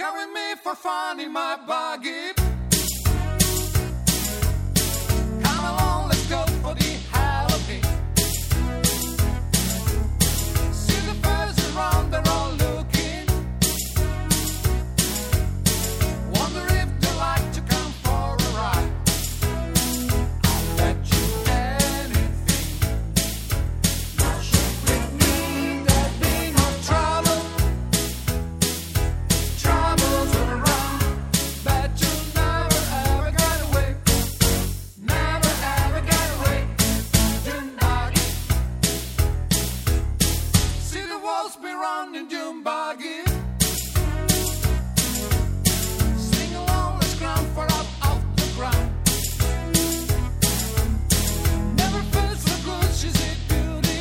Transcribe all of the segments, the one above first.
carry me for fun in my buggy. Come along, let's go for the hell of it. See the birds around, they're all looking. Wonder if they like to come for a ride. I'll bet you anything. Now shake with me, there'll be no trouble. Troubles all around. Bet you'll never ever get away. Never ever get away. Dune buggy. See the walls be running, dune buggy. Sing along, let's ground for up off the ground. Never felt so good, she's a beauty.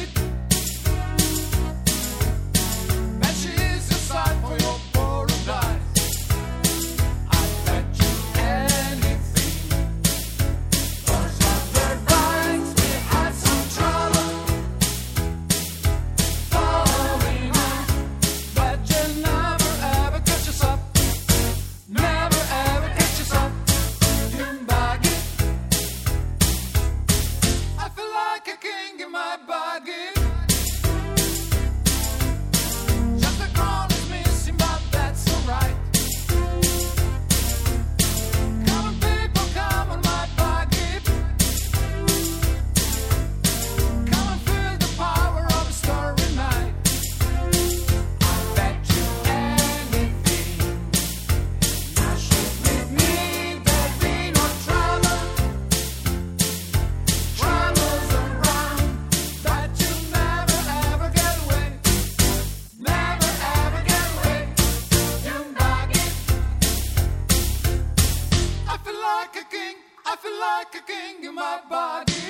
Bet she is a sight for your paradise. I bet you anything. Cause other bites, we had some trouble. Following us. But you'll never ever catch us up. Never ever catch us up. Dune buggy. I feel like a king in my buggy. Just the crown is missing, but that's alright. Come on, people, come on my buggy. Come and feel the power of a starry night. I bet you anything. Now shake with me, there'll be no trouble. Troubles around. Bet you'll never ever get away. Never ever get away. Dune buggy. I feel like a king. I feel like a king in my body.